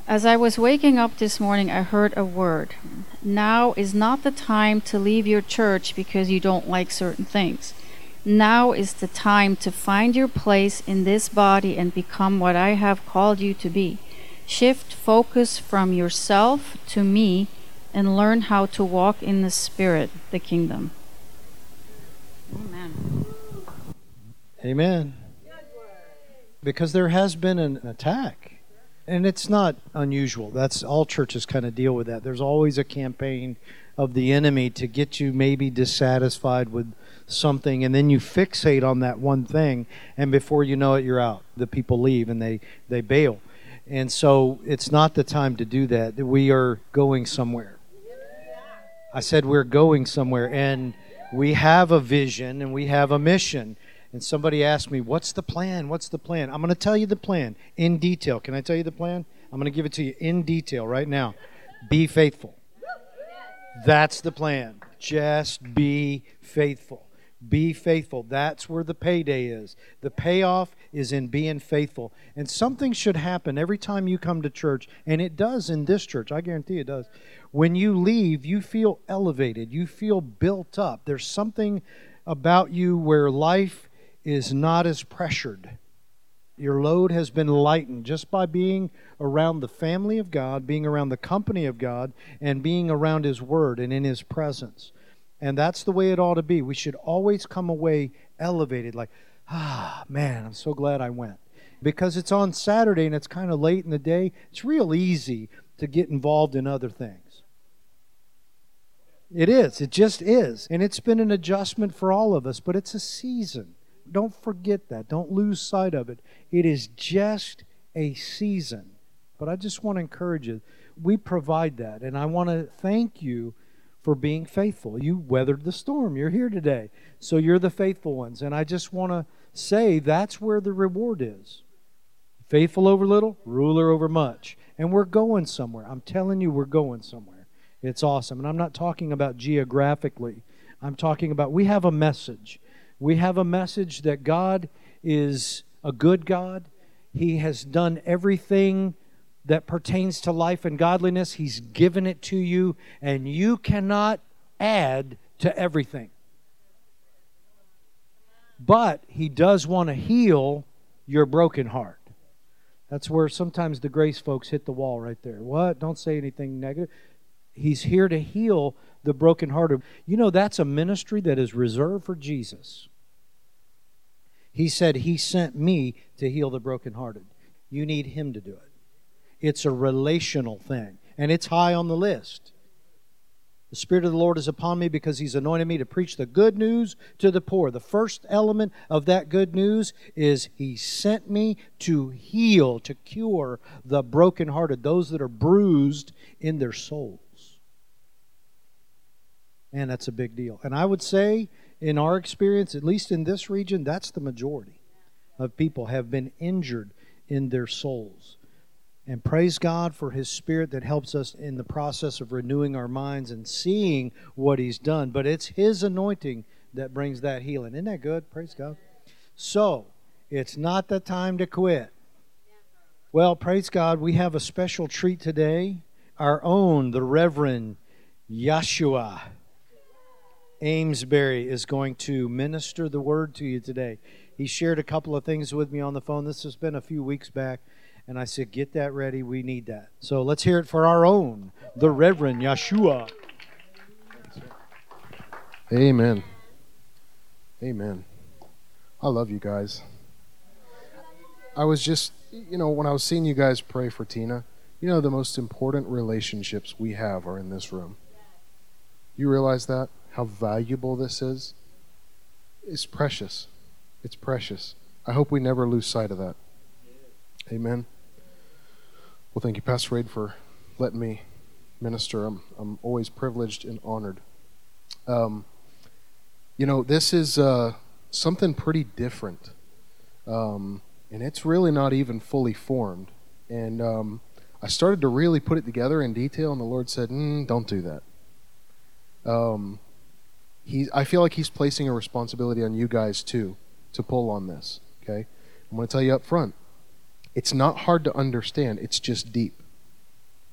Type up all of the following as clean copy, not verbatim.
As I was waking up this morning, I heard a word. Now is not the time to leave your church because you don't like certain things. Now is the time to find your place in this body and become what I have called you to be. Shift focus from yourself to me and learn how to walk in the Spirit, the kingdom. Amen. Amen. Because there has been an attack. And it's not unusual. That's all churches kind of deal with that. There's always a campaign of the enemy to get you maybe dissatisfied with something, and then you fixate on that one thing, and before you know it, you're out. The people leave and they bail. And so it's not the time to do that. We are going somewhere. I said we're going somewhere, and we have a vision and we have a mission. And somebody asked me, what's the plan? What's the plan? I'm going to tell you the plan in detail. Can I tell you the plan? I'm going to give it to you in detail right now. Be faithful. That's the plan. Just be faithful. Be faithful. That's where the payday is. The payoff is in being faithful. And something should happen every time you come to church, and it does in this church. I guarantee it does. When you leave, you feel elevated. You feel built up. There's something about you where life is not as pressured. Your load has been lightened just by being around the family of God, being around the company of God, and being around His Word and in His presence. And that's the way it ought to be. We should always come away elevated, like, man, I'm so glad I went. Because it's on Saturday and it's kind of late in the day, it's real easy to get involved in other things. It is. It just is. And it's been an adjustment for all of us, but it's a season. Don't forget that. Don't lose sight of it. It is just a season. But I just want to encourage you. We provide that. And I want to thank you for being faithful. You weathered the storm. You're here today. So you're the faithful ones. And I just want to say that's where the reward is. Faithful over little, ruler over much. And we're going somewhere. I'm telling you, we're going somewhere. It's awesome. And I'm not talking about geographically. I'm talking about we have a message. We have a message that God is a good God. He has done everything that pertains to life and godliness. He's given it to you, and you cannot add to everything. But He does want to heal your broken heart. That's where sometimes the grace folks hit the wall right there. What? Don't say anything negative. He's here to heal the brokenhearted. You know, that's a ministry that is reserved for Jesus. He said He sent me to heal the brokenhearted. You need Him to do it. It's a relational thing, and it's high on the list. The Spirit of the Lord is upon me because He's anointed me to preach the good news to the poor. The first element of that good news is He sent me to heal, to cure the brokenhearted, those that are bruised in their souls. And that's a big deal. And I would say, in our experience, at least in this region, that's the majority of people have been injured in their souls. And praise God for His Spirit that helps us in the process of renewing our minds and seeing what He's done. But it's His anointing that brings that healing. Isn't that good? Praise God. So, it's not the time to quit. Well, praise God, we have a special treat today. Our own, the Reverend Yeshua Amesbury is going to minister the word to you today. He shared a couple of things with me on the phone. This has been a few weeks back, and I said, get that ready. We need that. So let's hear it for our own, the Reverend Yeshua. Amen. Amen. I love you guys. I was just, when I was seeing you guys pray for Tina, the most important relationships we have are in this room. You realize that? How valuable this is? It's precious. It's precious. I hope we never lose sight of that. Amen. Well, thank you, Pastor Reid, for letting me minister. I'm always privileged and honored. This is something pretty different. And it's really not even fully formed. And I started to really put it together in detail, and the Lord said, don't do that. I feel like He's placing a responsibility on you guys too to pull on this. Okay, I'm going to tell you up front. It's not hard to understand. It's just deep.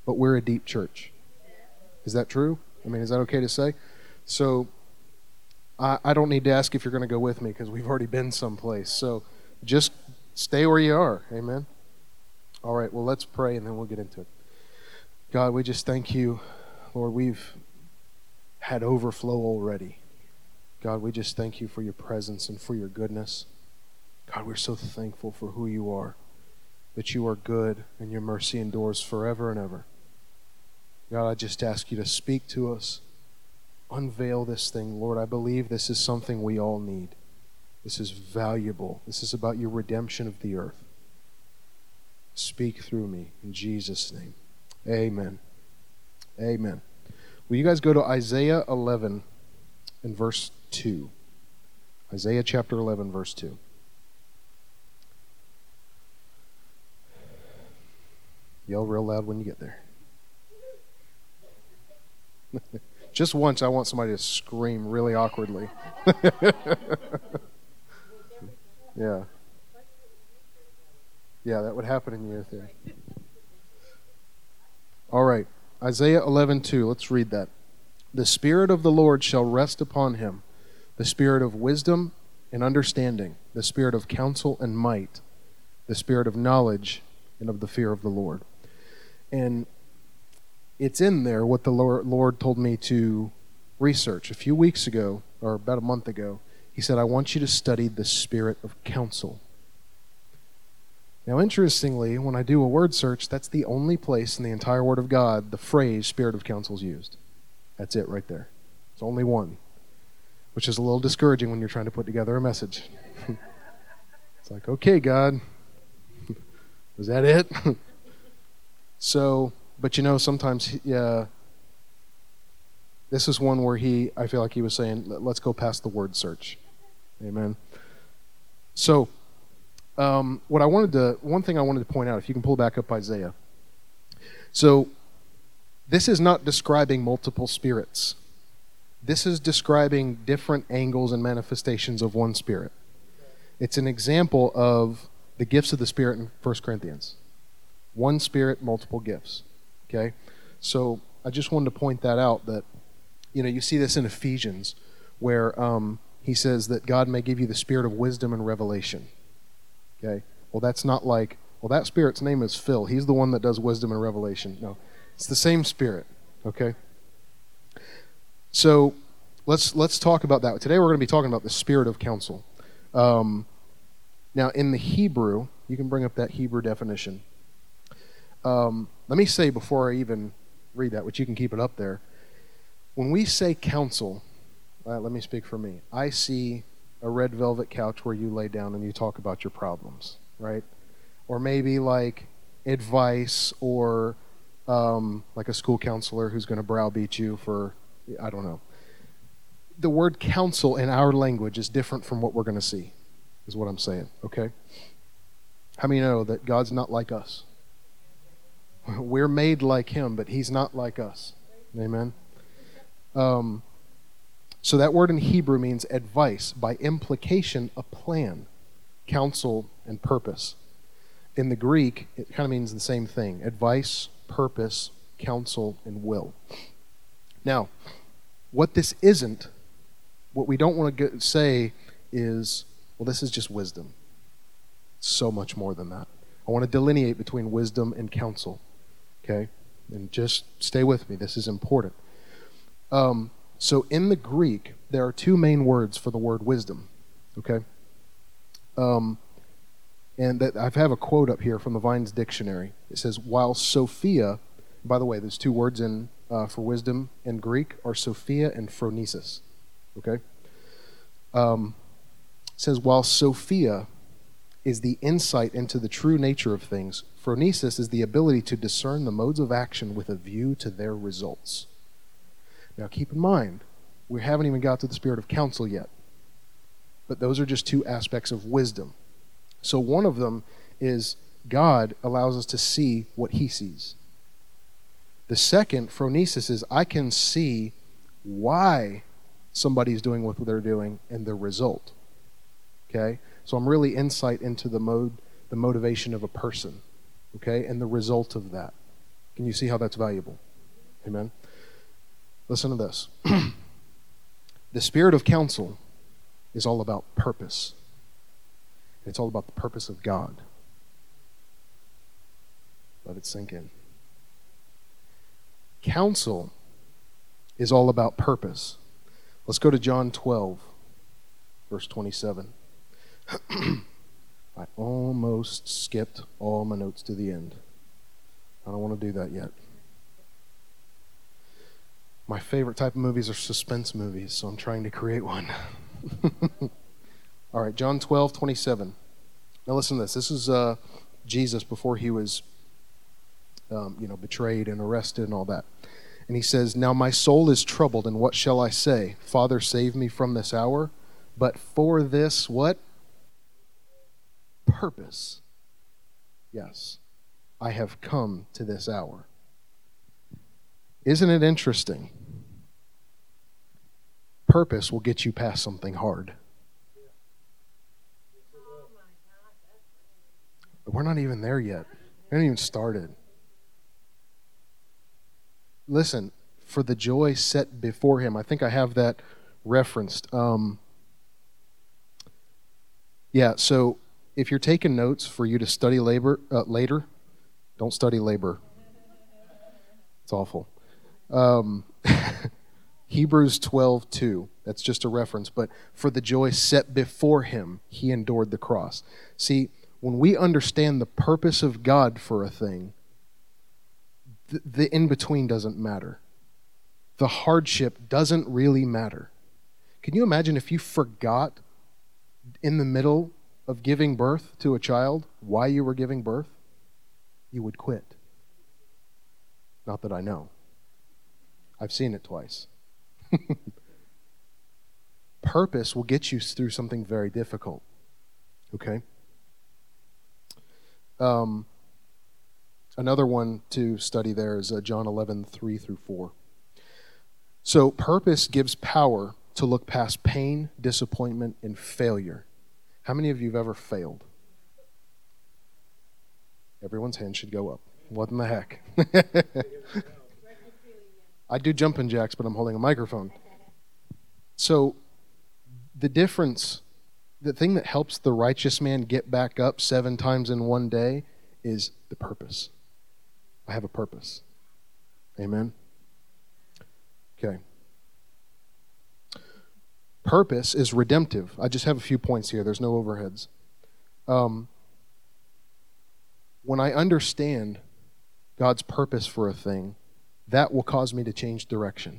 but we're a deep church. Is that true? I mean, is that okay to say? So I don't need to ask if you're going to go with me because we've already been someplace. So just stay where you are. Amen. All right, well, let's pray and then we'll get into it. God, we just thank you. Lord, we've had overflow already. God, we just thank you for your presence and for your goodness. God, we're so thankful for who you are, that you are good and your mercy endures forever and ever. God, I just ask you to speak to us. Unveil this thing, Lord. I believe this is something we all need. This is valuable. This is about your redemption of the earth. Speak through me in Jesus' name. Amen. Amen. Will you guys go to Isaiah 11 and verse 2? Isaiah chapter 11, verse 2. Yell real loud when you get there. Just once, I want somebody to scream really awkwardly. Yeah. Yeah, that would happen in youth. Yeah. All right. Isaiah 11:2. Let's read that. The Spirit of the Lord shall rest upon him, the Spirit of wisdom and understanding, the Spirit of counsel and might, the Spirit of knowledge and of the fear of the Lord. And it's in there what the Lord told me to research. A few weeks ago, or about a month ago, he said, I want you to study the Spirit of counsel. Now, interestingly, when I do a word search, that's the only place in the entire Word of God the phrase Spirit of counsel is used. That's it right there. It's only one, which is a little discouraging when you're trying to put together a message. It's like, okay, God, was that it? So, but you know, sometimes this is one where I feel like he was saying, let's go past the word search. Amen. So, one thing I wanted to point out, if you can pull back up Isaiah. So, this is not describing multiple spirits. This is describing different angles and manifestations of one spirit. It's an example of the gifts of the Spirit in 1 Corinthians. One Spirit, multiple gifts. Okay? So, I just wanted to point that out, that, you see this in Ephesians, where he says that God may give you the spirit of wisdom and revelation. Okay? Well, that's not like, that Spirit's name is Phil. He's the one that does wisdom and revelation. No, it's the same Spirit. Okay? So, let's talk about that. Today we're going to be talking about the Spirit of counsel. Now, in the Hebrew, you can bring up that Hebrew definition. Let me say before I even read that, which you can keep it up there, when we say counsel, let me speak for me. I see a red velvet couch where you lay down and you talk about your problems, right? Or maybe like advice, or like a school counselor who's going to browbeat you for, I don't know. The word counsel in our language is different from what we're going to see, is what I'm saying, okay? How many know that God's not like us? We're made like him, but he's not like us. Amen? So that word in Hebrew means advice, by implication, a plan, counsel, and purpose. In the Greek, it kind of means the same thing: advice, purpose, counsel, and will. Now, what this isn't, what we don't want to say is, well, this is just wisdom. So much more than that. I want to delineate between wisdom and counsel. Okay? And just stay with me. This is important. So in the Greek, there are two main words for the word wisdom. Okay? And I have a quote up here from the Vine's Dictionary. It says, while Sophia, by the way, there's two words in for wisdom in Greek, are Sophia and phronesis. Okay? It says, while Sophia is the insight into the true nature of things, phronesis is the ability to discern the modes of action with a view to their results. Now keep in mind, we haven't even got to the spirit of counsel yet. But those are just two aspects of wisdom. So one of them is God allows us to see what he sees. The second, phronesis, is I can see why somebody's doing what they're doing and the result. Okay? So I'm really insight into the motivation of a person. Okay? And the result of that. Can you see how that's valuable? Amen. Listen to this. The spirit of counsel is all about purpose. It's all about the purpose of God. Let it sink in. Counsel is all about purpose. Let's go to John 12, verse 27. I almost skipped all my notes to the end. I don't want to do that yet. My favorite type of movies are suspense movies, so I'm trying to create one. All right, John 12, 27. Now listen to this. This is Jesus before he was betrayed and arrested and all that. And he says, "Now my soul is troubled, and what shall I say? Father, save me from this hour. But for this," what? "Purpose. Yes, I have come to this hour." Isn't it interesting? Purpose will get you past something hard. But we're not even there yet. We haven't even started. Listen, for the joy set before him. I think I have that referenced. So if you're taking notes for you to study later, don't study labor. It's awful. Hebrews 12:2. That's just a reference. But for the joy set before him, he endured the cross. See, when we understand the purpose of God for a thing, the in-between doesn't matter. The hardship doesn't really matter. Can you imagine if you forgot in the middle of giving birth to a child why you were giving birth? You would quit. Not that I know. I've seen it twice. Purpose will get you through something very difficult. Okay? Another one to study there is John 11, 3 through 4. So purpose gives power to look past pain, disappointment, and failure. How many of you have ever failed? Everyone's hand should go up. What in the heck? I do jumping jacks, but I'm holding a microphone. So the difference, the thing that helps the righteous man get back up 7 times in one day is the purpose. I have a purpose. Amen? Okay. Purpose is redemptive. I just have a few points here. There's no overheads. When I understand God's purpose for a thing, that will cause me to change direction.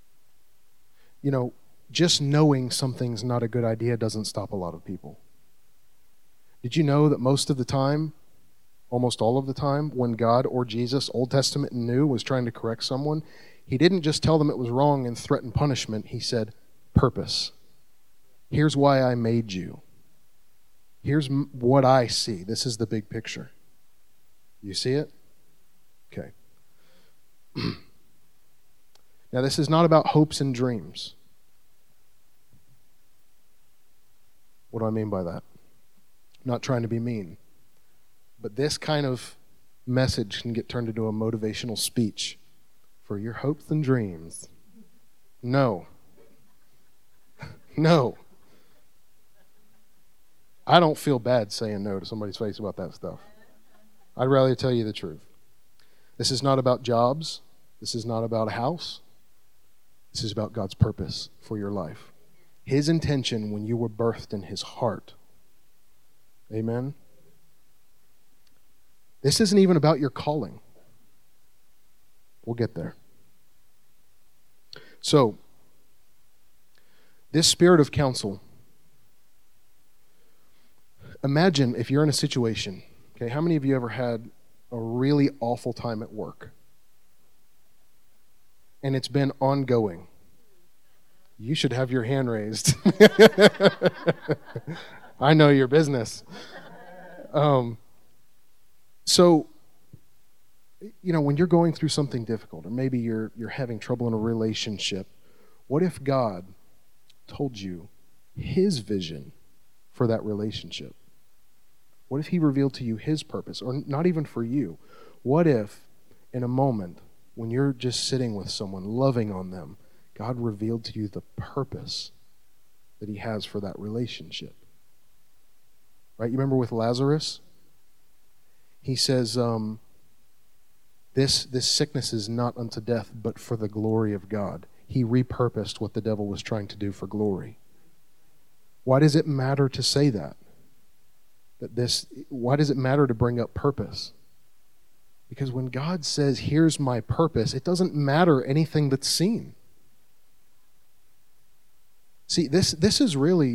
Just knowing something's not a good idea doesn't stop a lot of people. Did you know that most of the time, almost all of the time, when God or Jesus, Old Testament and New, was trying to correct someone, he didn't just tell them it was wrong and threaten punishment. He said, purpose. Here's why I made you. Here's what I see. This is the big picture. You see it? Okay. Now, this is not about hopes and dreams. What do I mean by that? I'm not trying to be mean. But this kind of message can get turned into a motivational speech for your hopes and dreams. No. No. I don't feel bad saying no to somebody's face about that stuff. I'd rather tell you the truth. This is not about jobs. This is not about a house. This is about God's purpose for your life. His intention when you were birthed in his heart. Amen? This isn't even about your calling. We'll get there. So, this spirit of counsel, imagine if you're in a situation, okay, how many of you ever had a really awful time at work? And it's been ongoing. You should have your hand raised. I know your business. So, when you're going through something difficult, or maybe you're having trouble in a relationship, what if God told you his vision for that relationship? What if he revealed to you his purpose? Or not even for you. What if in a moment, when you're just sitting with someone, loving on them, God revealed to you the purpose that he has for that relationship. Right? You remember with Lazarus? He says, this sickness is not unto death, but for the glory of God. He repurposed what the devil was trying to do for glory. Why does it matter to say that? Why does it matter to bring up purpose? Because when God says, here's my purpose, it doesn't matter anything that's seen. See, this is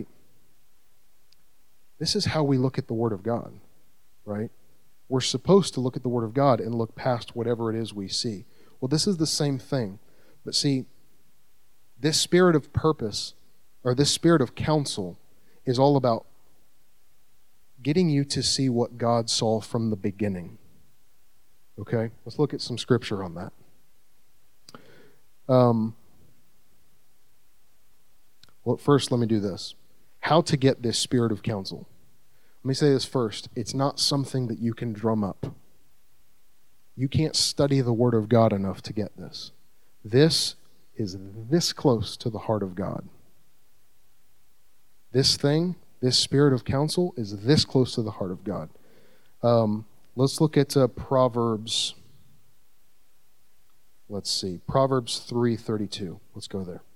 how we look at the Word of God, right? We're supposed to look at the Word of God and look past whatever it is we see. Well, this is the same thing. But see, this spirit of purpose, or this spirit of counsel, is all about getting you to see what God saw from the beginning. Okay? Let's look at some scripture on that. Well, first, let me do this. How to get this spirit of counsel. Let me say this first. It's not something that you can drum up. You can't study the Word of God enough to get this. This is this close to the heart of God. This thing, this spirit of counsel, is this close to the heart of God. Let's look at Proverbs. Let's see. Proverbs 3:32. Let's go there.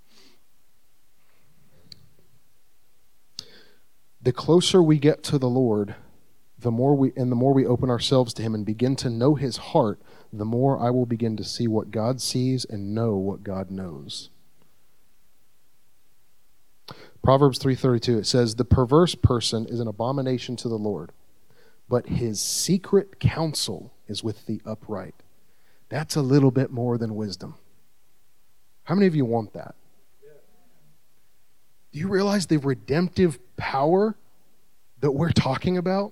The closer we get to the Lord, the more we open ourselves to him and begin to know his heart, the more I will begin to see what God sees and know what God knows. Proverbs 3:32, it says, the perverse person is an abomination to the Lord, but his secret counsel is with the upright. That's a little bit more than wisdom. How many of you want that? Do you realize the redemptive power that we're talking about?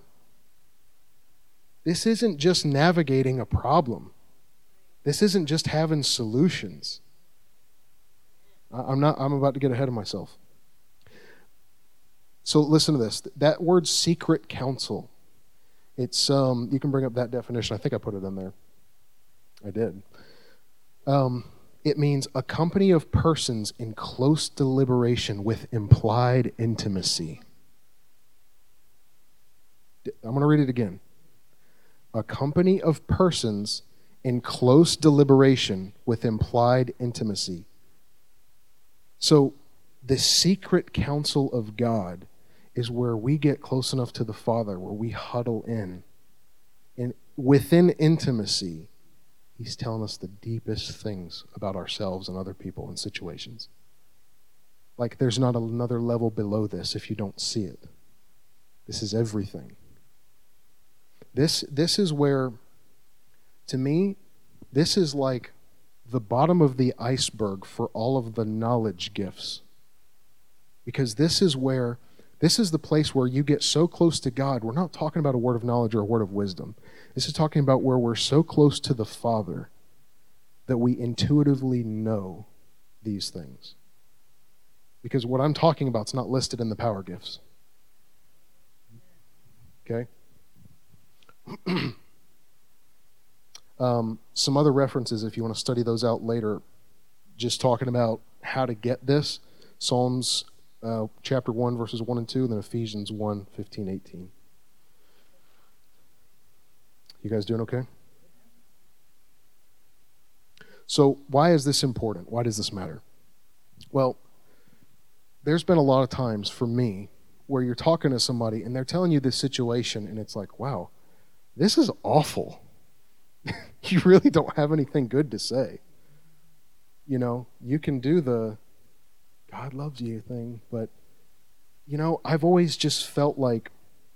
This isn't just navigating a problem. This isn't just having solutions. I'm about to get ahead of myself. So listen to this. That word secret counsel, it's you can bring up that definition. I think I put it in there. I did. It means a company of persons in close deliberation with implied intimacy. I'm going to read it again. A company of persons in close deliberation with implied intimacy. So, the secret counsel of God is where we get close enough to the Father, where we huddle in. And within intimacy, he's telling us the deepest things about ourselves and other people and situations. Like there's not another level below this if you don't see it. This is everything. This is where, to me, this is like the bottom of the iceberg for all of the knowledge gifts. Because this is the place where you get so close to God. We're not talking about a word of knowledge or a word of wisdom. This is talking about where we're so close to the Father that we intuitively know these things. Because what I'm talking about is not listed in the power gifts. Okay? Some other references, if you want to study those out later, just talking about how to get this. Psalms chapter 1, verses 1 and 2, and then Ephesians 1, 15, 18. You guys doing okay? So why is this important? Why does this matter? Well, there's been a lot of times for me where you're talking to somebody and they're telling you this situation and it's like, wow, this is awful. You really don't have anything good to say. You know, you can do the God loves you thing, but, you know, I've always just felt like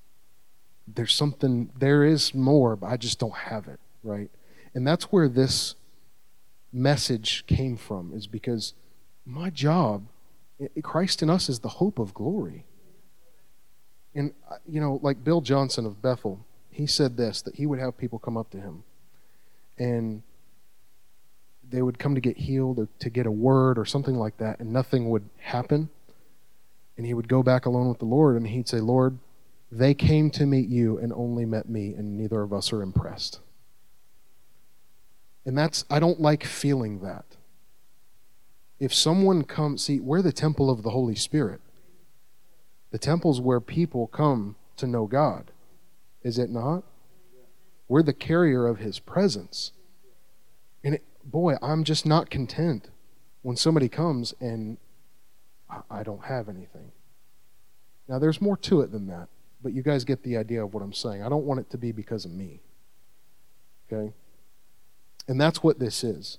there is more, but I just don't have it, right? And that's where this message came from, is because my job, Christ in us is the hope of glory. And, you know, like Bill Johnson of Bethel, he said this, that he would have people come up to him and they would come to get healed or to get a word or something like that, and nothing would happen. And he would go back alone with the Lord and he'd say, Lord, they came to meet you and only met me, and neither of us are impressed. And I don't like feeling that. If someone comes, see, we're the temple of the Holy Spirit. The temple's where people come to know God. Is it not? We're the carrier of His presence. And boy, I'm just not content when somebody comes and I don't have anything. Now, there's more to it than that, but you guys get the idea of what I'm saying. I don't want it to be because of me. Okay? And that's what this is.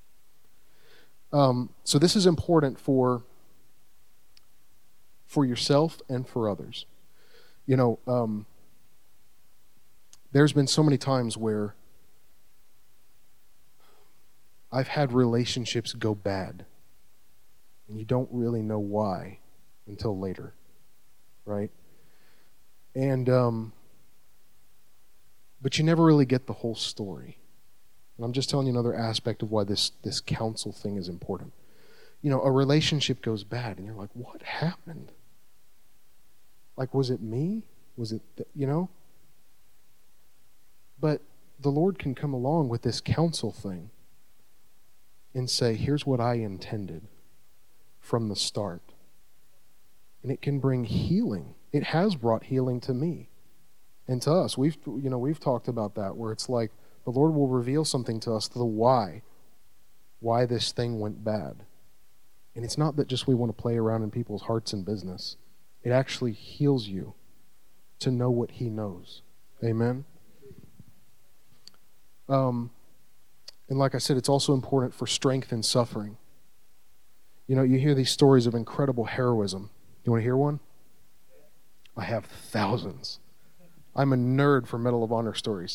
So this is important for yourself and for others. You know, there's been so many times where I've had relationships go bad, and you don't really know why until later, right? And but you never really get the whole story. And I'm just telling you another aspect of why this counsel thing is important. You know, a relationship goes bad, and you're like, what happened? Like, was it me? Was it, you know? But the Lord can come along with this counsel thing and say, here's what I intended from the start. And it can bring healing. It has brought healing to me and to us. We've talked about that, where it's like the Lord will reveal something to us, the why this thing went bad. And it's not that just we want to play around in people's hearts and business. It actually heals you to know what He knows. Amen? And like I said, it's also important for strength in suffering. You know, you hear these stories of incredible heroism. You want to hear one? I have thousands. I'm a nerd for Medal of Honor stories.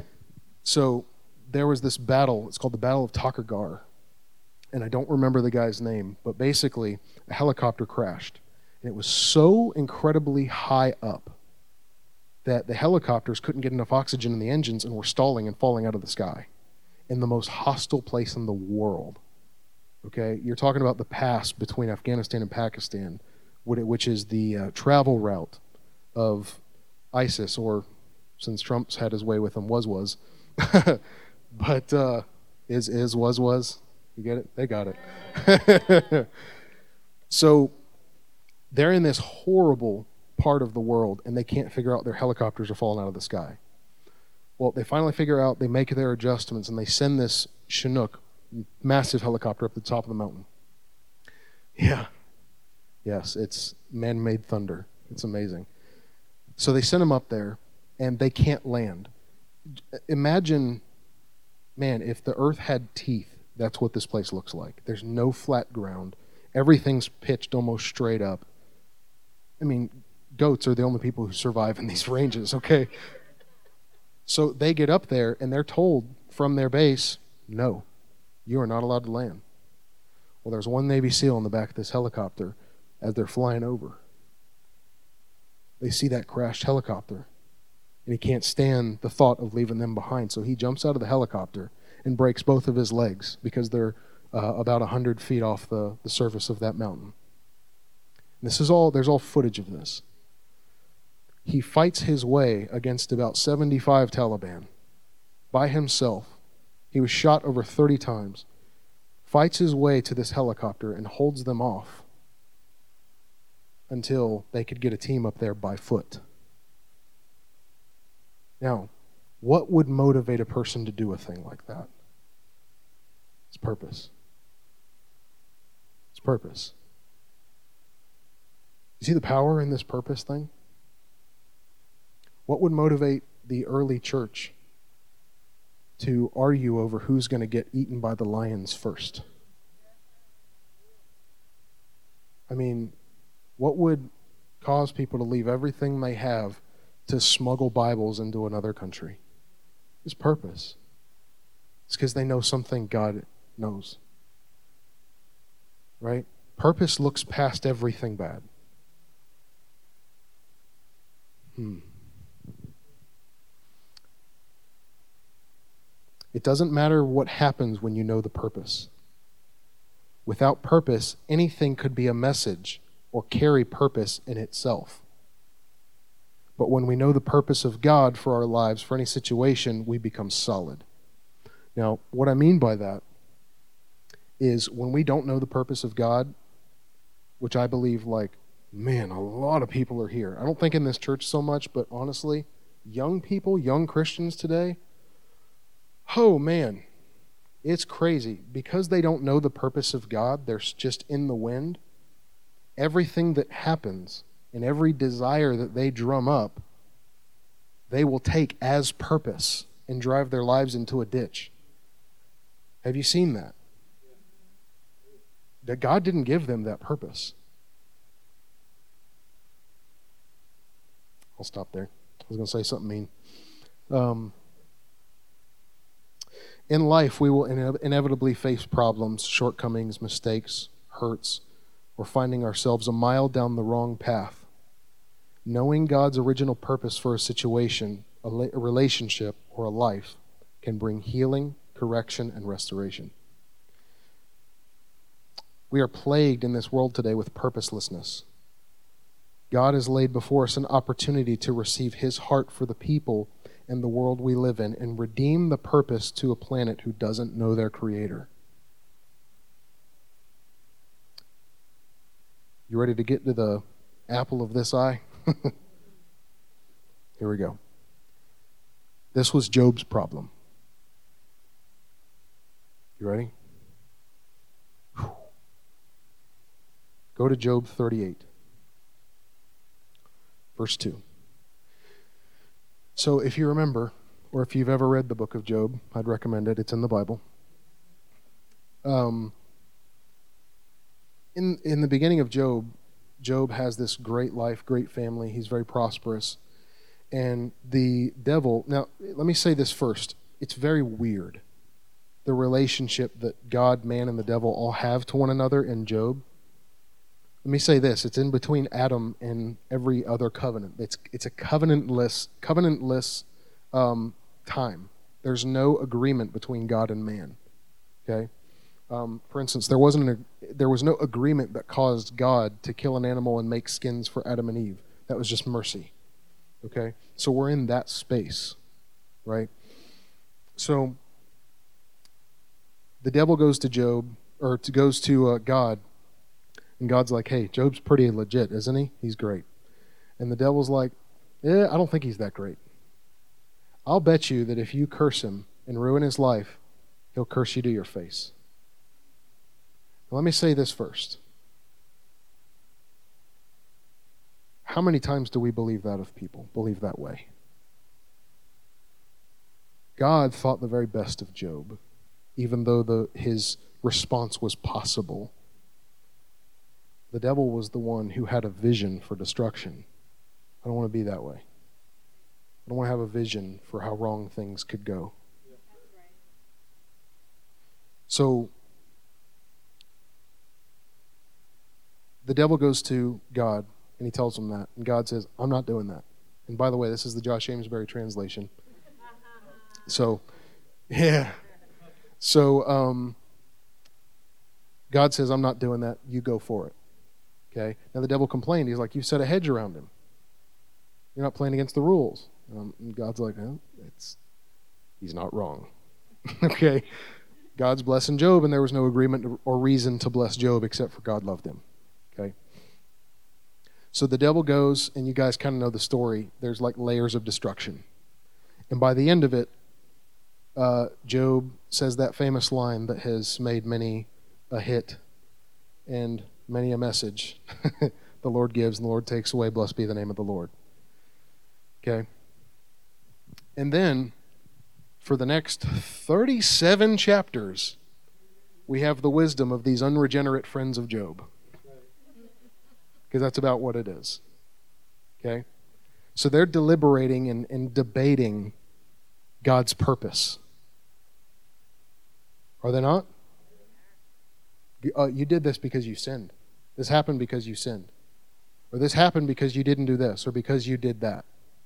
So there was this battle. It's called the Battle of Takurgar. And I don't remember the guy's name, but basically a helicopter crashed. And it was so incredibly high up that the helicopters couldn't get enough oxygen in the engines and were stalling and falling out of the sky in the most hostile place in the world. Okay? You're talking about the pass between Afghanistan and Pakistan, which is the travel route of ISIS, or since Trump's had his way with them, was. But was. You get it? They got it. So they're in this horrible part of the world, and they can't figure out their helicopters are falling out of the sky. Well, they finally figure out, they make their adjustments, and they send this Chinook, massive helicopter, up the top of the mountain. Yeah. Yes, it's man-made thunder. It's amazing. So they send them up there, and they can't land. Imagine, man, if the earth had teeth, that's what this place looks like. There's no flat ground. Everything's pitched almost straight up. I mean, goats are the only people who survive in these ranges, okay? So they get up there, and they're told from their base, no, you are not allowed to land. Well, there's one Navy SEAL in the back of this helicopter as they're flying over. They see that crashed helicopter, and he can't stand the thought of leaving them behind. So he jumps out of the helicopter and breaks both of his legs because they're about 100 feet off the surface of that mountain. And there's all footage of this. He fights his way against about 75 Taliban by himself. He was shot over 30 times. Fights his way to this helicopter and holds them off until they could get a team up there by foot. Now, what would motivate a person to do a thing like that? It's purpose. It's purpose. You see the power in this purpose thing? What would motivate the early church to argue over who's going to get eaten by the lions first? I mean, what would cause people to leave everything they have to smuggle Bibles into another country? It's purpose. It's because they know something God knows. Right? Purpose looks past everything bad. It doesn't matter what happens when you know the purpose. Without purpose, anything could be a message or carry purpose in itself. But when we know the purpose of God for our lives, for any situation, we become solid. Now, what I mean by that is when we don't know the purpose of God, which I believe, like, man, a lot of people are here. I don't think in this church so much, but honestly, young people, young Christians today, oh man, it's crazy. Because they don't know the purpose of God, they're just in the wind. Everything that happens and every desire that they drum up, they will take as purpose and drive their lives into a ditch. Have you seen that? That God didn't give them that purpose. I'll stop there. I was going to say something mean. In life, we will inevitably face problems, shortcomings, mistakes, hurts, or finding ourselves a mile down the wrong path. Knowing God's original purpose for a situation, a relationship, or a life can bring healing, correction, and restoration. We are plagued in this world today with purposelessness. God has laid before us an opportunity to receive His heart for the people and the world we live in and redeem the purpose to a planet who doesn't know their Creator. You ready to get to the apple of this eye? Here we go. This was Job's problem. You ready? Whew. Go to Job 38, verse 2. So if you remember, or if you've ever read the book of Job, I'd recommend it. It's in the Bible. In the beginning of Job, Job has this great life, great family. He's very prosperous. And the devil, now let me say this first. It's very weird, the relationship that God, man, and the devil all have to one another in Job. Let me say this. It's in between Adam and every other covenant. It's a covenantless time. There's no agreement between God and man. Okay? For instance, there was no agreement that caused God to kill an animal and make skins for Adam and Eve. That was just mercy. Okay? So we're in that space, right? So the devil goes to Job, or goes to God, and God's like, hey, Job's pretty legit, isn't he? He's great. And the devil's like, I don't think he's that great. I'll bet you that if you curse him and ruin his life, he'll curse you to your face. Now, let me say this first. How many times do we believe that of people, believe that way? God thought the very best of Job, even though his response was possible. The devil was the one who had a vision for destruction. I don't want to be that way. I don't want to have a vision for how wrong things could go. So, the devil goes to God, and he tells him that. And God says, I'm not doing that. And by the way, this is the Josh Amesbury translation. So, yeah. So, God says, I'm not doing that. You go for it. Okay? Now the devil complained. He's like, you set a hedge around him. You're not playing against the rules. And God's like, he's not wrong. Okay? God's blessing Job, and there was no agreement or reason to bless Job except for God loved him. Okay? So the devil goes, and you guys kind of know the story. There's like layers of destruction. And by the end of it, Job says that famous line that has made many a hit and many a message. The Lord gives and the Lord takes away. Blessed be the name of the Lord. Okay? And then, for the next 37 chapters, we have the wisdom of these unregenerate friends of Job. Because that's about what it is. Okay? So they're deliberating and debating God's purpose. Are they not? You did this because you sinned. This happened because you sinned. Or this happened because you didn't do this, or because you did that.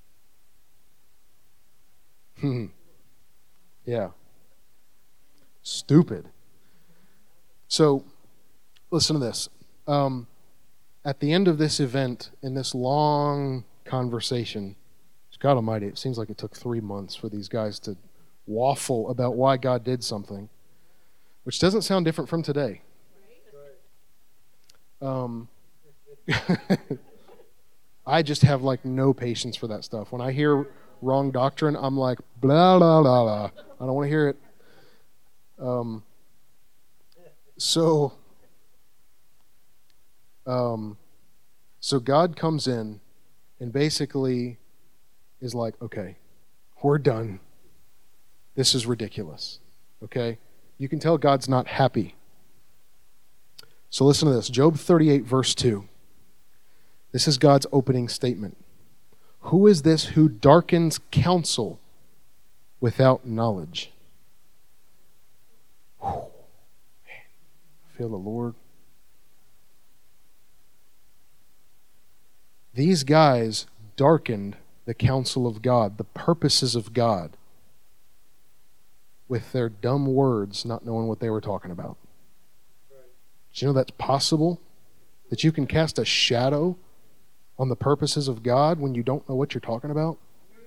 Yeah. Stupid. So, listen to this. At the end of this event, in this long conversation, God Almighty, it seems like it took 3 months for these guys to waffle about why God did something, which doesn't sound different from today. I just have like no patience for that stuff. When I hear wrong doctrine, I'm like, blah, blah, blah, blah. I don't want to hear it. So God comes in and basically is like, okay, we're done. This is ridiculous. Okay? You can tell God's not happy. So listen to this. Job 38, verse 2. This is God's opening statement. Who is this who darkens counsel without knowledge? Whew. Man, I feel the Lord. These guys darkened the counsel of God, the purposes of God, with their dumb words, not knowing what they were talking about. Do you know that's possible? That you can cast a shadow on the purposes of God when you don't know what you're talking about?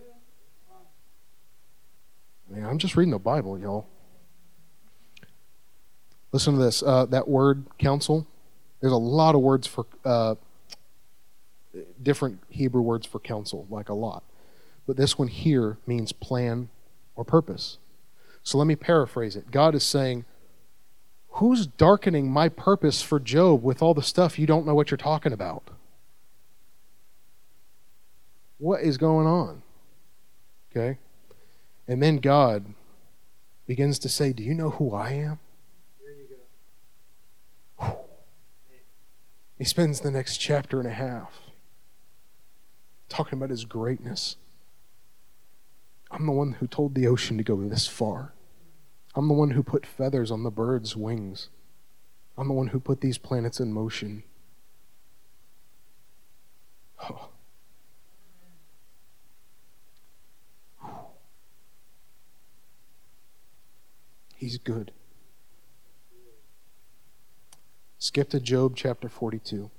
I mean, I'm just reading the Bible, y'all. Listen to this. That word, counsel, there's a lot of words for, different Hebrew words for counsel, like a lot. But this one here means plan or purpose. So let me paraphrase it. God is saying, who's darkening my purpose for Job with all the stuff you don't know what you're talking about? What is going on? Okay? And then God begins to say, do you know who I am? There you go. He spends the next chapter and a half talking about his greatness. I'm the one who told the ocean to go this far. I'm the one who put feathers on the birds' wings. I'm the one who put these planets in motion. Oh. He's good. Skip to Job chapter 42,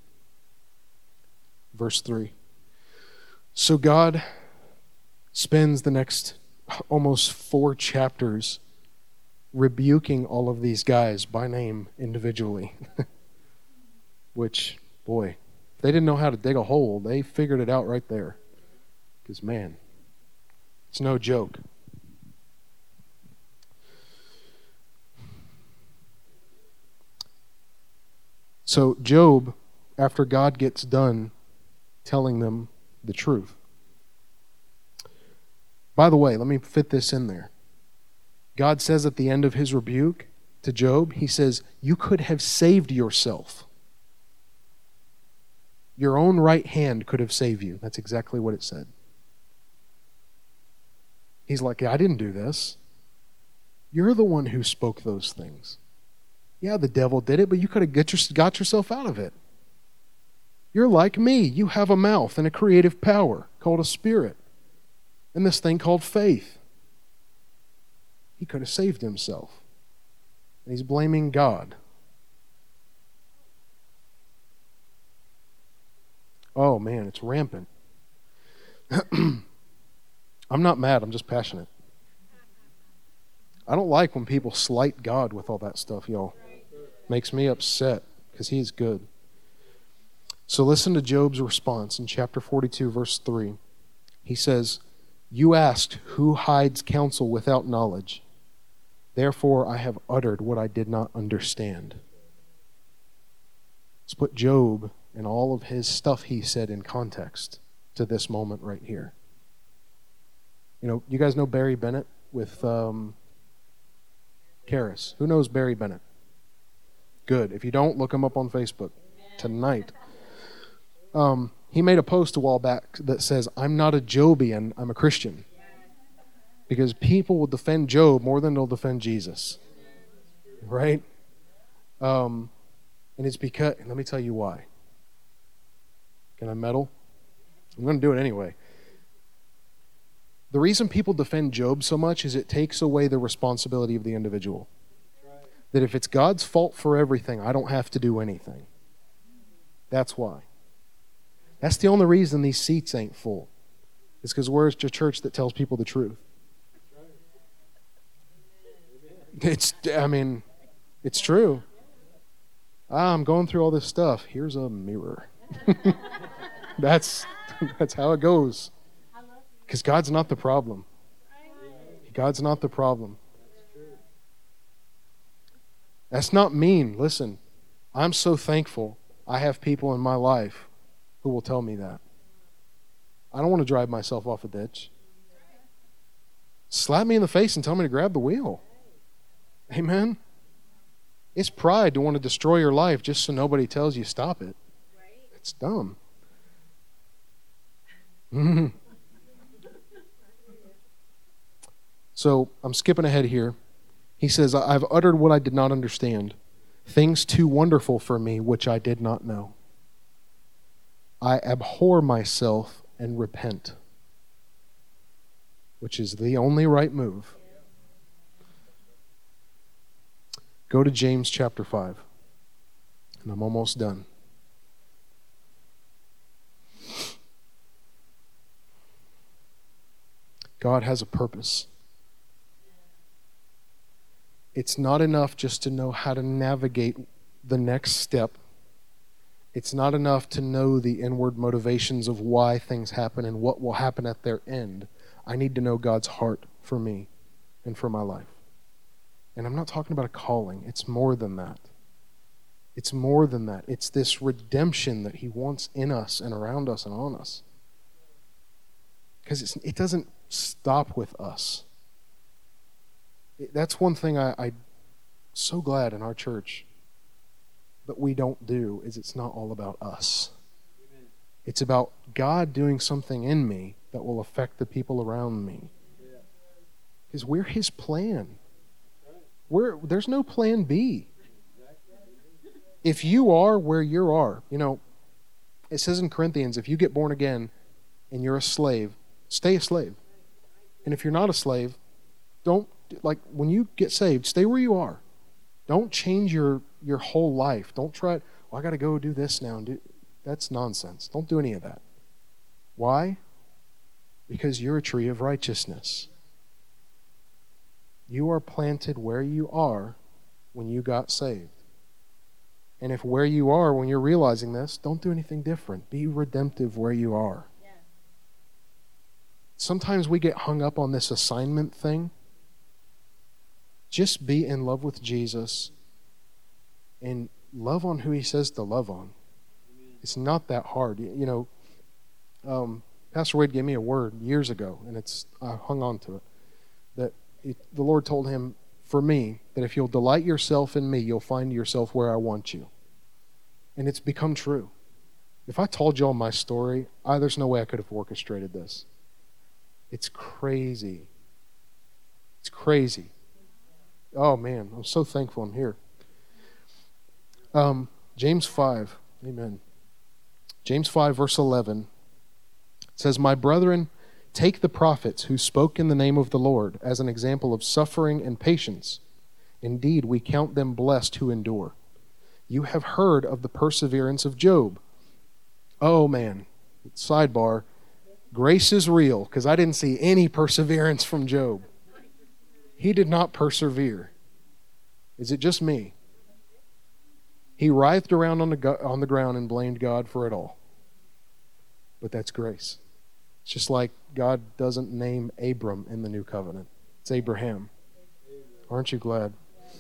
verse 3. So God spends the next almost 4 chapters rebuking all of these guys by name individually. Which, boy, if they didn't know how to dig a hole, they figured it out right there. Because, man, it's no joke. So Job, after God gets done telling them the truth. By the way, let me fit this in there. God says at the end of his rebuke to Job, he says, you could have saved yourself. Your own right hand could have saved you. That's exactly what it said. He's like, I didn't do this. You're the one who spoke those things. Yeah, the devil did it, but you could have got yourself out of it. You're like me. You have a mouth and a creative power called a spirit and this thing called faith. He could have saved himself. And he's blaming God. Oh, man, it's rampant. I'm not mad. I'm just passionate. I don't like when people slight God with all that stuff, y'all. Makes me upset because he's good. So listen to Job's response in chapter 42, verse 3. He says, you asked, who hides counsel without knowledge? Therefore I have uttered what I did not understand. Let's put Job and all of his stuff he said in context to this moment right here. You know, you guys know Barry Bennett with Karis. Who knows Barry Bennett? Good. If you don't, look him up on Facebook tonight. He made a post a while back that says, I'm not a Jobian, I'm a Christian. Because people will defend Job more than they'll defend Jesus. Right? And it's because, let me tell you why. Can I meddle? I'm going to do it anyway. The reason people defend Job so much is it takes away the responsibility of the individual. That if it's God's fault for everything, I don't have to do anything. That's why. That's the only reason these seats ain't full. It's because we're a church that tells people the truth. It's true. I'm going through all this stuff. Here's a mirror. That's how it goes. Because God's not the problem. God's not the problem. That's not mean. Listen, I'm so thankful I have people in my life who will tell me that. I don't want to drive myself off a ditch. Slap me in the face and tell me to grab the wheel. Amen? It's pride to want to destroy your life just so nobody tells you stop it. It's dumb. So I'm skipping ahead here. He says, I've uttered what I did not understand, things too wonderful for me which I did not know. I abhor myself and repent, which is the only right move. Go to James chapter 5, and I'm almost done. God has a purpose. It's not enough just to know how to navigate the next step. It's not enough to know the inward motivations of why things happen and what will happen at their end. I need to know God's heart for me and for my life. And I'm not talking about a calling. It's more than that. It's more than that. It's this redemption that He wants in us and around us and on us. Because it doesn't stop with us. That's one thing I'm so glad in our church that we don't do, is it's not all about us. Amen. It's about God doing something in me that will affect the people around me. Because we're His plan. There's no plan B. If you are where you are, it says in Corinthians, if you get born again and you're a slave, stay a slave. And if you're not a slave, when you get saved, stay where you are. Don't change your whole life. Don't try, I got to go do this now. That's nonsense. Don't do any of that. Why? Because you're a tree of righteousness. You are planted where you are when you got saved. And if where you are, when you're realizing this, don't do anything different. Be redemptive where you are. Yeah. Sometimes we get hung up on this assignment thing. Just be in love with Jesus and love on who He says to love on. Amen. It's not that hard. Pastor Wade gave me a word years ago, and I hung on to it. The Lord told him, for me, that if you'll delight yourself in me, you'll find yourself where I want you. And it's become true. If I told y'all my story, there's no way I could have orchestrated this. It's crazy. It's crazy. Oh man, I'm so thankful I'm here. James 5, amen. James 5 verse 11 says, my brethren, take the prophets who spoke in the name of the Lord as an example of suffering and patience. Indeed, we count them blessed who endure. You have heard of the perseverance of Job. Oh man, sidebar, grace is real, because I didn't see any perseverance from Job. He did not persevere. Is it just me? He writhed around on the ground and blamed God for it all. But that's grace. It's just like God doesn't name Abram in the new covenant. It's Abraham. Aren't you glad?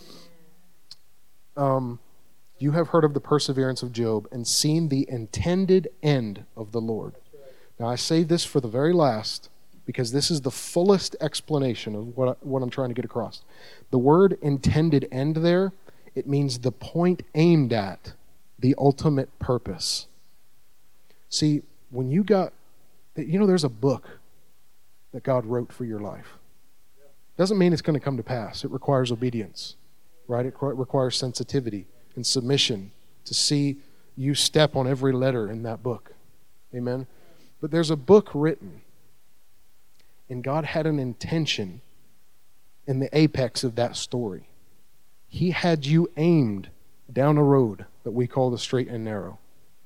You have heard of the perseverance of Job and seen the intended end of the Lord. Now I say this for the very last, because this is the fullest explanation of what I'm trying to get across. The word intended end there, it means the point aimed at, the ultimate purpose. See, when you got, there's a book that God wrote for your life. Doesn't mean it's going to come to pass. It requires obedience, right? It requires sensitivity and submission to see you step on every letter in that book. Amen? But there's a book written, and God had an intention in the apex of that story. He had you aimed down a road that we call the straight and narrow.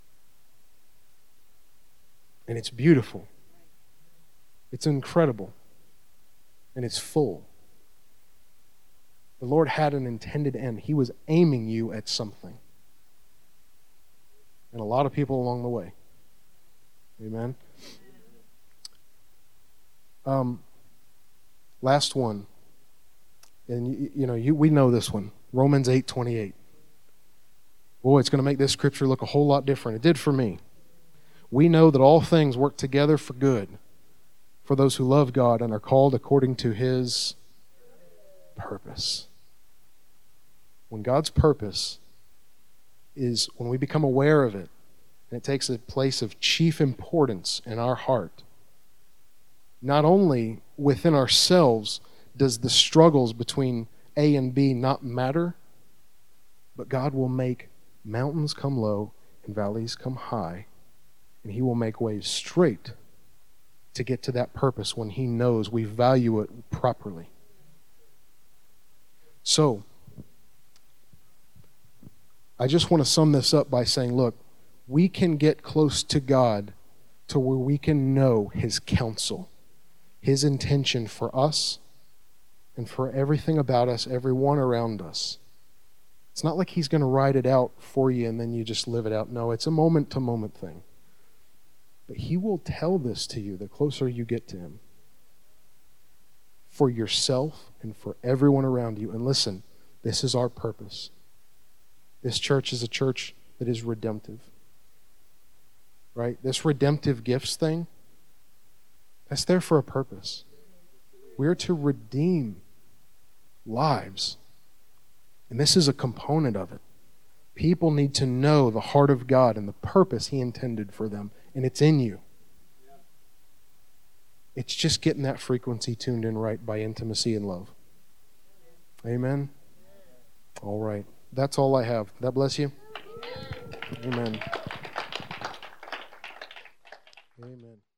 And it's beautiful. It's incredible. And it's full. The Lord had an intended end. He was aiming you at something. And a lot of people along the way. Amen. Last one. And we know this one. Romans 8:28. Boy, it's going to make this scripture look a whole lot different. It did for me. We know that all things work together for good for those who love God and are called according to His purpose. When God's purpose is, when we become aware of it, and it takes a place of chief importance in our heart, not only within ourselves does the struggles between A and B not matter, but God will make mountains come low and valleys come high, and He will make ways straight to get to that purpose when He knows we value it properly. So, I just want to sum this up by saying, look, we can get close to God to where we can know His counsel, His intention for us and for everything about us, everyone around us. It's not like He's going to write it out for you and then you just live it out. No, it's a moment-to-moment thing. But He will tell this to you the closer you get to Him. For yourself and for everyone around you. And listen, this is our purpose. This church is a church that is redemptive. Right? This redemptive gifts thing, that's there for a purpose. We're to redeem lives. And this is a component of it. People need to know the heart of God and the purpose He intended for them. And it's in you. It's just getting that frequency tuned in right by intimacy and love. Amen? All right. That's all I have. That bless you? Amen. Amen.